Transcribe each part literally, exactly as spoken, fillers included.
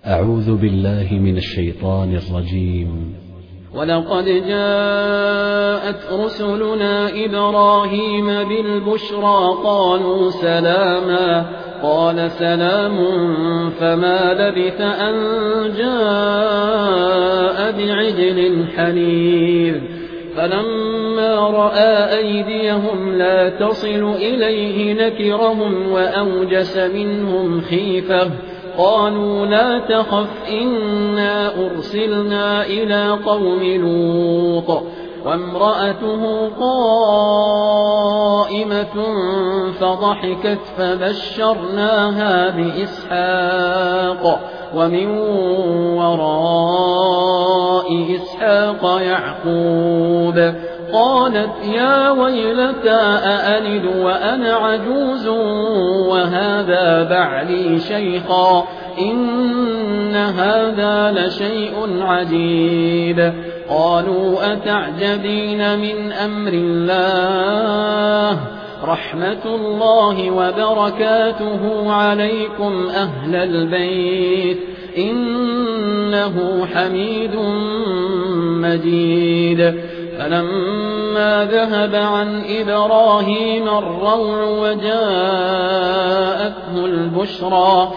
أعوذ بالله من الشيطان الرجيم. ولقد جاءت رسلنا إبراهيم بالبشرى قالوا سلاما قال سلام فما لبث أن جاء بعجل حنيذ فلما رأى أيديهم لا تصل إليه نكرهم وأوجس منهم خيفة قالوا لا تخف إنا أرسلنا إلى قوم لوط وامرأته قائمة فضحكت فبشرناها بإسحاق ومن وراء إسحاق يعقوب قالت يا ويلتى أألد وأنا عجوز وهذا بعلي شيخا إن هذا لشيء عجيب قالوا أتعجبين من أمر الله رحمة الله وبركاته عليكم أهل البيت إنه حميد مجيد فلما ذهب عن إبراهيم الروع وجاءته البشرى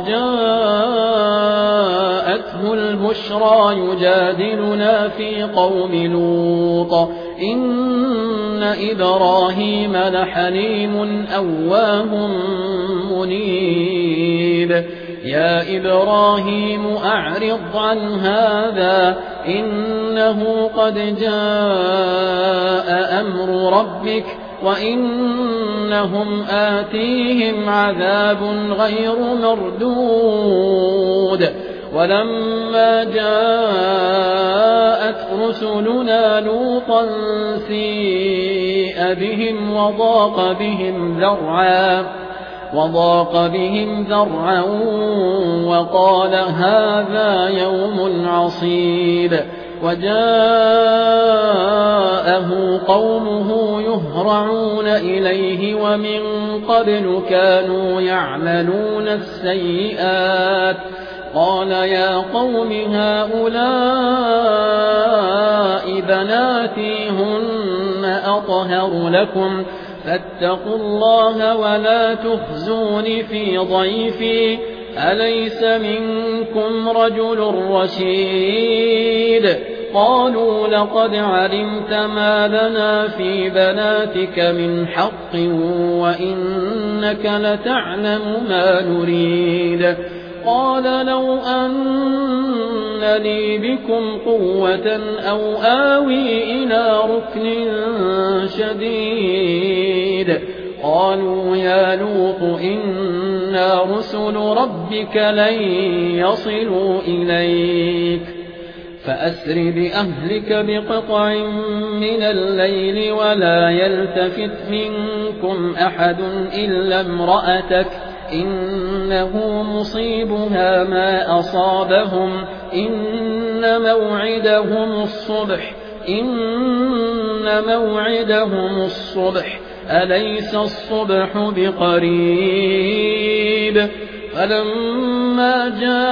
وجاءته البشرى يجادلنا في قوم لوط إن إبراهيم لحليم أواه منيب يا إبراهيم أعرض عن هذا إنه قد جاء أمر ربك وإنهم آتيهم عذاب غير مردود ولما جاءت رسلنا لوطا سيء بهم وضاق بهم ذرعا وضاق بهم ذرعا وقال هذا يوم عصيب وجاءه قومه يهرعون إليه ومن قبل كانوا يعملون السيئات قال يا قوم هؤلاء بناتي هن أطهر لكم فاتقوا الله ولا تخزون في ضيفي أليس منكم رجل رشيد قالوا لقد علمت ما لنا في بناتك من حق وإنك لتعلم ما نريد قال لو أن لي بكم قوة أو آوي إلى ركن شديد قالوا يا لوط إنا رسل ربك لن يصلوا إليك فأسر بأهلك بقطع من الليل ولا يلتفت منكم أحد إلا امرأتك إنه مصيبها ما أصابهم إن موعدهم الصبح إن موعدهم الصبح أليس الصبح بقريب فلما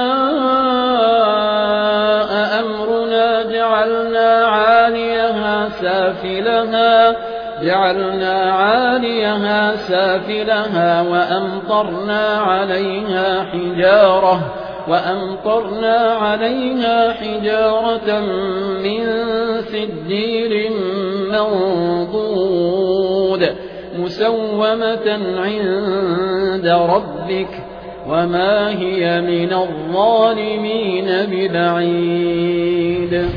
جاء أمرنا جعلنا عاليها سافلها جعلنا عاليها سافلها وأمطرنا عليها حجارة وأمطرنا عليها حجارة من سجيل منضود مسومة عند ربك وما هي من الظالمين ببعيد.